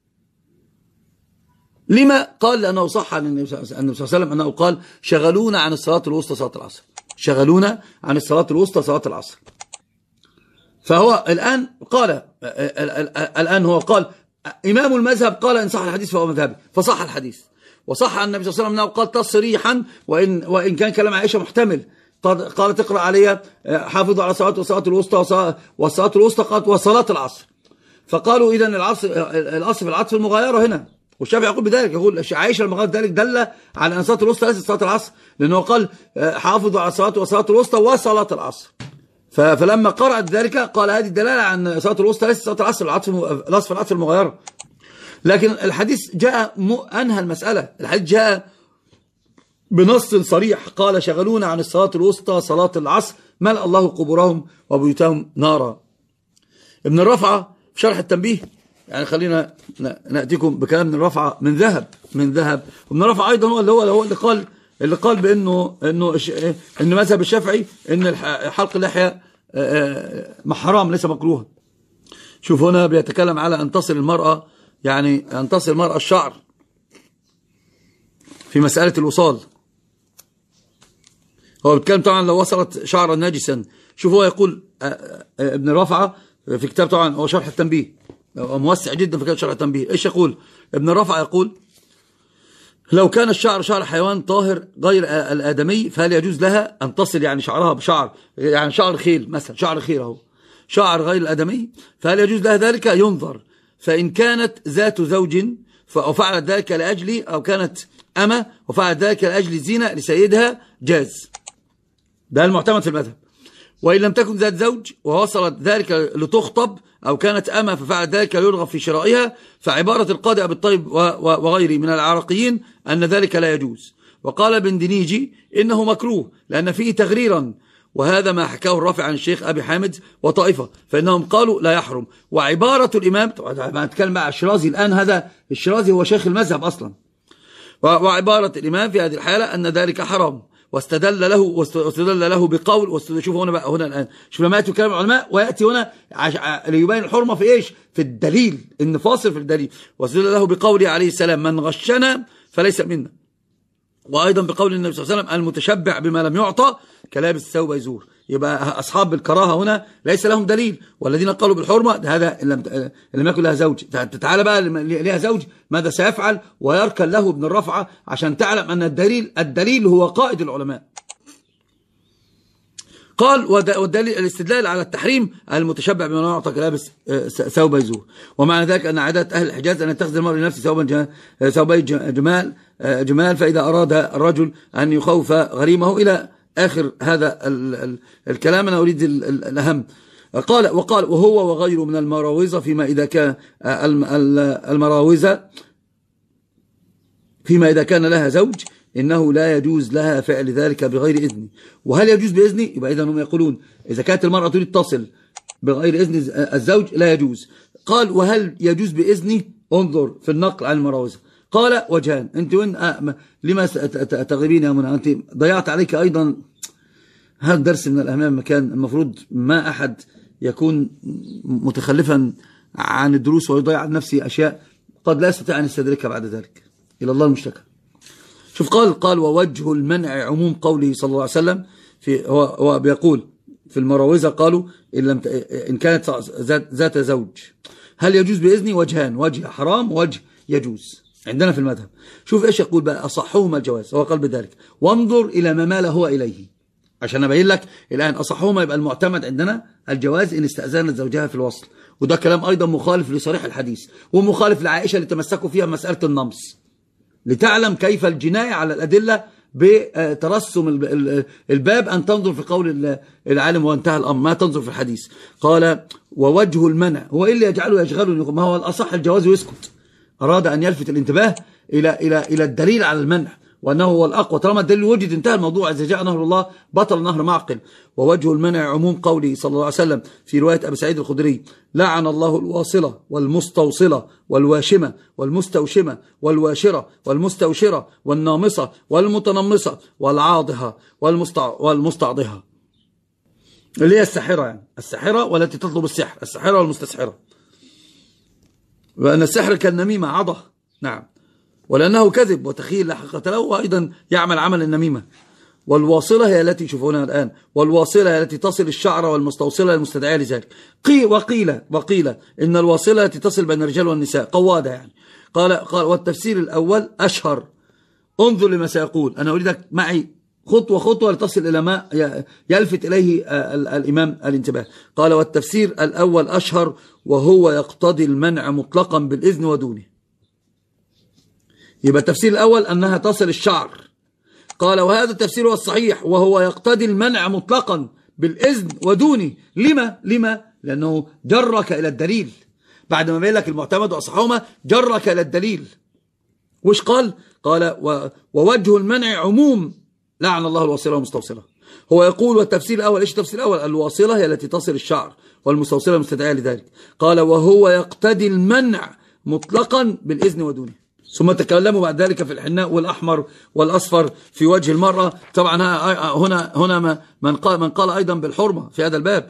لما؟ قال لأنه صح عن النبي صلى الله عليه وسلم أنه قال شغلونا عن الصلاة الوسطى صلاة العصر، شغلونا عن الصلاة الوسطى صلاة العصر. فهو الآن قال الآن هو قال إمام المذهب قال إن صح الحديث فهو مذهبي، فصح الحديث. وصح عن النبي صلى الله عليه وسلم أنه قال تصريحا، وإن وإن كان كلام عائشة محتمل، قالت اقرأ عليها حافظوا على الصلاة والصلاة الوسطى والصلاة الوسطى قالت وصلاة العصر. فقالوا إذن العصر الأصل في العطف المغايرة هنا، والشافعي يقول بذلك، يقول عائشة لما قالت ذلك دل على أن الصلاة الوسطى ليست صلاة العصر، لأنه قال حافظوا على الصلاة والصلاة الوسطى وصلاة العصر. فلما قرأت ذلك قال هذه الدلالة عن الصلاة الوسطى ليست صلاة العصر، العطف الأصل في العطف المغايرة. لكن الحديث جاء أنهى المسألة، الحديث جاء بنص صريح قال شغلونا عن الصلاة الوسطى صلاة العصر ملأ الله قبورهم وبيوتهم نارا. ابن الرفعة في شرح التنبيه، يعني خلينا نأتيكم بكلام ابن الرفعة من ذهب من ذهب. وابن الرفعة أيضا هو اللي هو اللي قال اللي قال بأنه إنه إن مذهب الشافعي إن حلق اللحية حرام ليس مكروها. شوف هنا بيتكلم على أن تصل المرأة، يعني أن تصل المرأة الشعر في مسألة الوصال. هو بيتكلم طبعا لو وصلت شعرا ناجسا. شوف هو يقول ابن رفعة في كتاب طبعا هو شرح التنبيه، موسع جدا في كتاب شرح التنبيه. ايش يقول ابن رفعة؟ يقول لو كان الشعر شعر حيوان طاهر غير الآدمي فهل يجوز لها أن تصل يعني شعرها بشعر، يعني شعر خيل مثلا، شعر خيل اهو شعر غير الآدمي، فهل يجوز لها ذلك؟ ينظر، فإن كانت ذات زوج وفعلت ذلك لأجل، أو كانت أما وفعلت ذلك لأجل الزينة لسيدها جاز، ده المعتمد في المذهب. وإن لم تكن ذات زوج ووصلت ذلك لتخطب، أو كانت أما ففعلت ذلك ليرغب في شرائها، فعبارة القاضي أبي الطيب وغيره من العراقيين أن ذلك لا يجوز. وقال ابن دنيجي إنه مكروه لأن فيه تغريرا، وهذا ما حكاه الرافع عن الشيخ أبي حامد وطائفة، فإنهم قالوا لا يحرم. وعبارة الإمام، طبعا نتكلم مع الشرازي الآن، هذا الشرازي هو شيخ المذهب أصلا، وعبارة الإمام في هذه الحالة أن ذلك حرام، واستدل له واستدل له بقول. شوفوا هنا بقى، هنا الآن شوف لما يأتي كلام العلماء ويأتي هنا ليبين الحرمة في إيش؟ في الدليل، إن فاصل في الدليل. واستدل له بقوله عليه السلام من غشنا فليس منا، وأيضا بقول النبي صلى الله عليه وسلم المتشبع بما لم يعطى كلابس الثوب يزور. يبقى أصحاب الكراهة هنا ليس لهم دليل، والذين قالوا بالحرمة هذا إن لم يكن لها زوج. تعالى بقى لها زوج ماذا سيفعل؟ ويركن له ابن الرفعة عشان تعلم أن الدليل الدليل هو قائد العلماء. قال والدليل الاستدلال على التحريم المتشبع بما يعطى كلابس ثوب يزور. ومعنى ذلك أن عادات أهل الحجاز أن يتخذ المرء لنفسه ثوبا ثوبي جمال جمال فإذا أراد الرجل أن يخوف غريمه إلى آخر هذا ال ال الكلام. أنا أريد الأهم. قال وقال وهو وغيره من المراوزة فيما إذا كان المراوزة فيما إذا كان لها زوج إنه لا يجوز لها فعل ذلك بغير إذن. وهل يجوز بإذنه؟ يبقى إذن هم يقولون إذا كانت المرأة تريد تصل بغير إذن الزوج لا يجوز. قال وهل يجوز بإذنه؟ انظر في النقل عن المراوزة. قال وجهان. أنت وين آه لما تغيبين يا منى؟ أنت ضيعت عليك أيضا هذا الدرس من الأمام مكان المفروض ما أحد يكون متخلفا عن الدروس ويضيع عن نفسه أشياء قد لا يستطيع أن يستدركها بعد ذلك. إلى الله المشتكى. شوف قال قال ووجه المنع عموم قوله صلى الله عليه وسلم في هو, هو بيقول في المراوزة قالوا إن, لم إن كانت ذات زوج هل يجوز بإذني؟ وجهان، وجه حرام ووجه يجوز عندنا في المذهب. شوف إيش يقول بقى أصحهما الجواز، هو قال بذلك وانظر إلى ما مال هو إليه عشان أبين لك الآن أصحهما يبقى المعتمد عندنا الجواز إن استأذنت زوجها في الوصل، وده كلام أيضا مخالف لصريح الحديث ومخالف لعائشة اللي تمسكوا فيها مسألة النمص، لتعلم كيف الجناية على الأدلة بترسم الباب أن تنظر في قول العالم وانتهى الأمر، ما تنظر في الحديث. قال ووجه المنع هو إيه اللي يجعله يشغله؟ ما هو الأصح الجواز ويسكت، أراد أن يلفت الانتباه إلى إلى إلى الدليل على المنع وأنه هو الأقوى، طالما الدليل وجد انتهى الموضوع، إذا جاء نهر الله بطل نهر معقل. ووجه المنع عموم قوله صلى الله عليه وسلم في رواية أبي سعيد الخدري لعن الله الواصلة والمستوصلة والواشمة والمستوشمة والواشرة والمستوشرة والنامصة والمتنمصة والعاضها والمستعضها، اللي هي الساحرة، يعني الساحرة والتي تطلب السحر، الساحرة والمستسحرة، وأن السحر كالنميمة عضه، نعم، ولأنه كذب وتخيل لا حقيقة له وأيضا يعمل عمل النميمة. والواصلة هي التي شوفونها الآن، والواصلة هي التي تصل الشعر والمستوصلة المستدعية لذلك. قيل وقيل وقيل إن الواصلة التي تصل بين الرجال والنساء قوادة يعني. قال قال والتفسير الأول أشهر. انظر لما سيقول، أنا أريدك معي خطوة خطوة لتصل إلى ما يلفت إليه الإمام الانتباه. قال والتفسير الأول أشهر وهو يقتضي المنع مطلقا بالإذن ودونه. يبقى التفسير الأول أنها تصل الشعر. قال وهذا التفسير هو الصحيح وهو يقتضي المنع مطلقا بالإذن ودونه. لما؟ لما؟ لأنه جرك إلى الدليل بعد ما بين لك المعتمد وأصحهما، جرك إلى الدليل. وش قال؟ قال ووجه المنع عموم لعن الله الواصلة والمستوصلة. هو يقول والتفسير الأول، إيش التفسير الأول؟ الواصلة هي التي تصل الشعر والمستوصلة المستدعية لذلك. قال وهو يقتضي المنع مطلقا بالإذن ودونه. ثم تكلموا بعد ذلك في الحناء والأحمر والأصفر في وجه المرأة. طبعا هنا هنا من قال من قال أيضا بالحرمة في هذا الباب.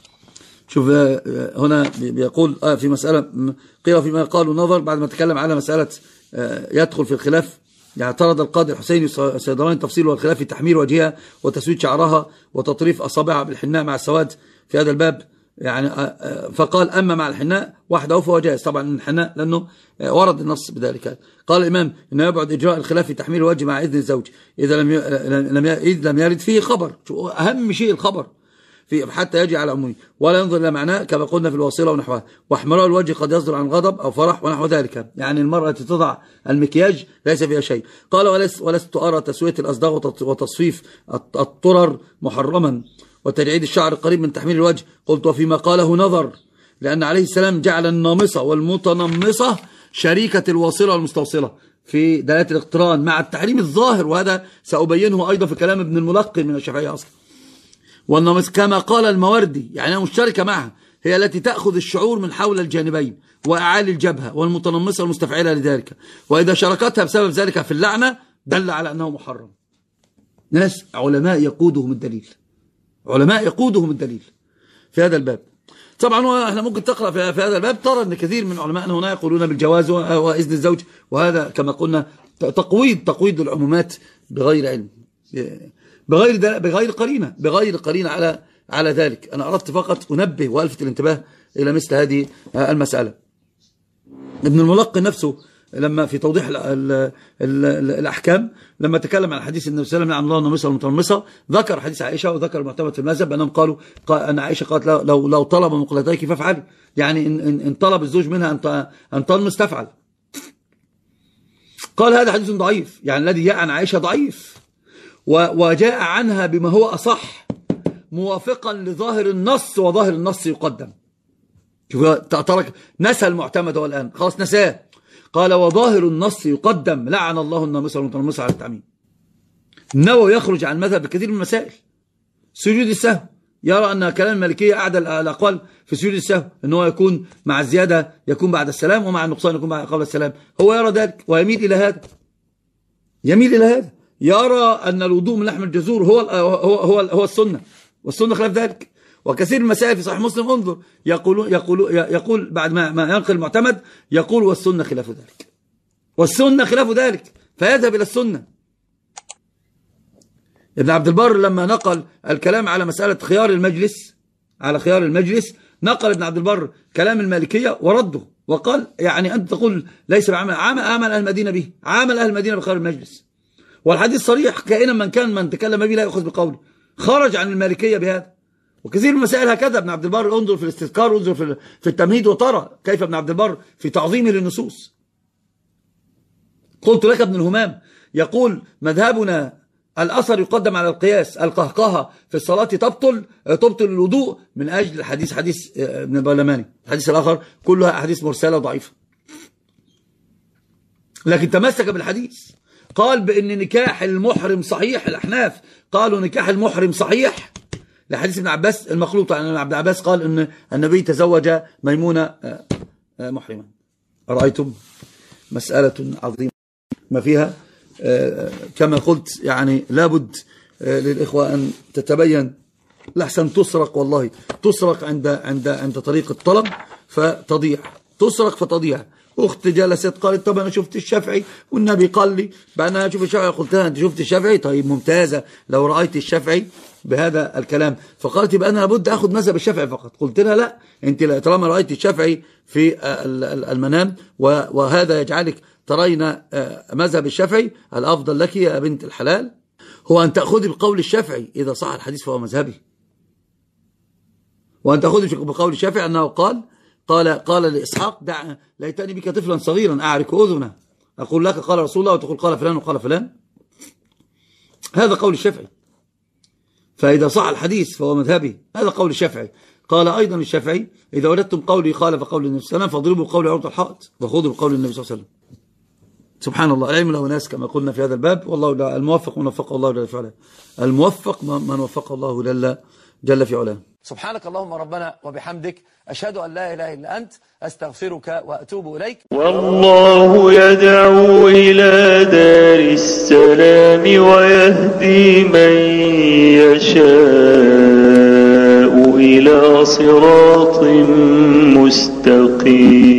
شوف هنا بيقول في مسألة قيل فيما قالوا نظر بعد ما تكلم على مسألة يدخل في الخلاف، يعني اعترض القاضي الحسيني الصيدلاني تفصيل والخلاف في تحمير وجهها وتسويد شعرها وتطريف أصابعها بالحناء مع السواد في هذا الباب، يعني فقال أما مع الحناء وحده فهو جائز. طبعا الحناء لأنه ورد النص بذلك. قال الإمام إنه يبعد إجراء الخلاف في تحمير الوجه مع إذن الزوج إذا لم لم إذ لم يرد فيه خبر، أهم شيء الخبر في حتى يجي على عمومه، ولا ينظر إلى معناه كما قلنا في الواصلة ونحوها. واحمراء الوجه قد يصدر عن غضب أو فرح ونحو ذلك، يعني المرأة تضع المكياج ليس فيها شيء. قال ولست, ولست أرى تسوية الأصداغ وتصفيف الطرر محرما وتجعيد الشعر قريب من تحميل الوجه. قلت وفيما قاله نظر، لأن عليه السلام جعل النامصة والمتنمصة شريكة الواصلة والمستوصلة في دلالة الاقتران مع التحريم الظاهر، وهذا سأبينه أيضا في كلام ابن الملقن من الشافعية أصلا. والنامصة كما قال الموردي يعني مشتركة معها، هي التي تأخذ الشعور من حول الجانبين وأعالي الجبهة، والمتنمصة المستفعلة لذلك، وإذا شاركتها بسبب ذلك في اللعنة دل على أنه محرم. ناس علماء يقودهم الدليل، علماء يقودهم الدليل في هذا الباب. طبعا احنا ممكن تقرأ في هذا الباب ترى أن كثير من علماءنا هنا يقولون بالجواز وإذن الزوج، وهذا كما قلنا تقويض تقويض العمومات بغير علم، بغير بغير قرينة بغير قرينة على على ذلك. أنا أردت فقط أنبه وألفت الانتباه إلى مثل هذه المسألة. ابن الملقن نفسه لما في توضيح ال ال ال ال الأحكام لما تكلم عن حديث النبي صلى الله عليه وسلم عن الله النامصة والمتنمصة، ذكر حديث عائشة وذكر المعتمد في المذهب أنهم قالوا قال أن عائشة قالت لو لو طلب مقلتيك فافعلي، يعني إن, إن طلب الزوج منها أن أن تنمص تفعل. قال هذا حديث ضعيف، يعني الذي جاء عن عائشة ضعيف، وجاء عنها بما هو أصح موافقا لظاهر النص، وظاهر النص يقدم. شوف ترك نسى المعتمد هو الآن خلاص نساه. قال وظاهر النص يقدم، لعن الله الناموس والمتنمص على التعميم. النووي يخرج عن المذهب بكثير من المسائل. سجود السهو يرى أن كلام المالكية أعدل الأقوال في سجود السهو، أنه يكون مع الزيادة يكون بعد السلام، ومع النقصان يكون قبل السلام. هو يرى ذلك ويميل إلى هذا، يميل إلى هذا، يرى أن الوضوء من لحم الجزور هو هو هو, هو السنة، والسنة خلاف ذلك. وكثير من المسائل في صحيح مسلم انظر يقول يقول يقول بعد ما ما ينقل المعتمد يقول والسنة خلاف ذلك، والسنة خلاف ذلك، فيذهب إلى السنة. ابن عبد البر لما نقل الكلام على مسألة خيار المجلس، على خيار المجلس، نقل ابن عبد البر كلام المالكية ورده، وقال يعني أنت تقول ليس بعمل، عمل أهل المدينة به، عمل أهل المدينة بخيار المجلس، والحديث صريح كائنا من كان من تكلم به لا يأخذ بقوله، خرج عن المالكية بهذا. وكثير من المسائل هكذا ابن عبد البر، انظر في الاستذكار وانظر في في التمهيد وترى كيف ابن عبد البر في تعظيمه للنصوص. قلت لك ابن الهمام يقول مذهبنا الأثر يقدم على القياس، القهقهة في الصلاة تبطل تبطل الوضوء من أجل الحديث حديث ابن البرلماني، الحديث الآخر كلها أحاديث مرسلة ضعيفة، لكن تمسك بالحديث. قال بأن نكاح المحرم صحيح، الأحناف قالوا نكاح المحرم صحيح لحديث ابن عباس المخلوط عن ابن عباس، قال أن النبي تزوج ميمونة محرما. رأيتم مسألة عظيمة ما فيها، كما قلت يعني لابد للإخوة أن تتبين، لحسن تسرق، والله تسرق عند عند عند طريق الطلب فتضيع، تسرق فتضيع. أخت جلست قالت طب أنا شفت الشافعي والنبي قال لي بعد أنا أشوف الشافعي، قلت لها أنت شفت الشافعي؟ طيب ممتازة، لو رأيت الشافعي بهذا الكلام. فقالت يبقى أنا لابد أخذ مذهب الشافعي فقط. قلت لها لا، أنت طالما رأيت الشافعي في المنام وهذا يجعلك ترين مذهب الشافعي، الأفضل لك يا بنت الحلال هو أن تأخذي بقول الشافعي إذا صح الحديث فهو مذهبي، وأن تأخذي بقول الشافعي أنه قال قال قال لإسحاق دع ليتني بك طفلا صغيرا أعرك أذنه أقول لك قال رسول الله وتقول قال فلان وقال فلان، هذا قول الشافعي. فإذا صح الحديث فهو مذهبي، هذا قول الشافعي. قال أيضا الشافعي إذا وجدتم قولي خالف قول النبي صلى الله عليه وسلم فاضربوا قول عروة الحائط وخذوا بقول النبي صلى الله عليه وسلم. سبحان الله، العلم له ناس كما قلنا في هذا الباب، والله الموفق من وفقه الله جل في علاه، الموفق من وفقه الله جل جل في علاه. سبحانك اللهم ربنا وبحمدك، أشهد أن لا إله إلا أنت، أستغفرك وأتوب إليك. والله يدعو إلى دار السلام ويهدي من يشاء إلى صراط مستقيم.